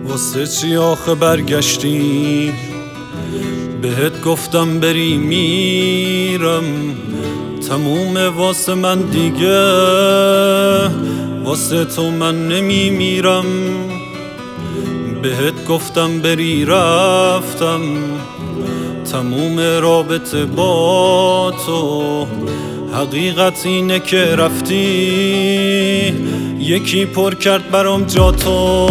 واسه چی آخه برگشتی؟ بهت گفتم بری میرم، تموم واسه من دیگه، واسه تو من نمیمیرم. بهت گفتم بری رفتم، تموم رابطه با تو. حقیقت اینه که رفتی، یکی پر کرد برام جا تو.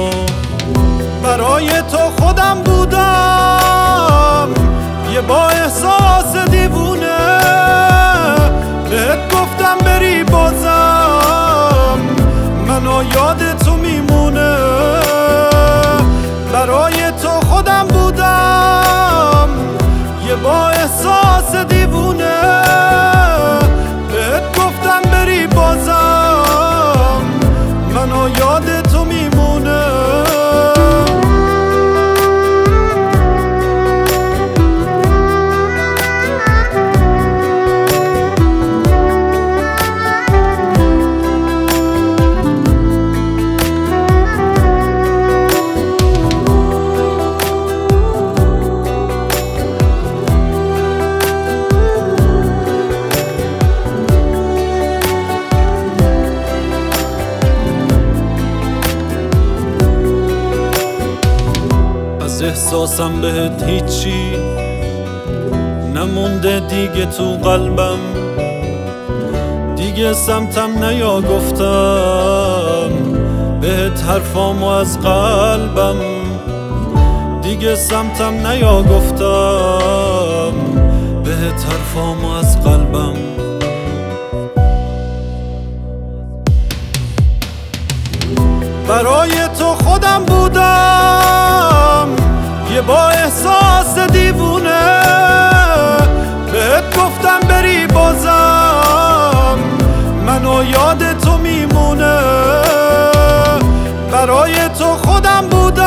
برای تو خودم بودم یه با احساس دیوونه، بهت گفتم بری بازم منو یاد تو میمونه. برای تو خودم بودم یه با احساس دیوونه، بهت گفتم بری بازم منو یاد تو میمونه. از احساسم بهت هیچی نمونده دیگه تو قلبم، دیگه سمتم نیا گفتم بهت حرفامو از قلبم، دیگه سمتم نیا گفتم بهت حرفامو از قلبم. برای تو خودم بودم یه با احساس دیوونه، بهت گفتم بری بازم منو یاد تو میمونه. برای تو خودم بودم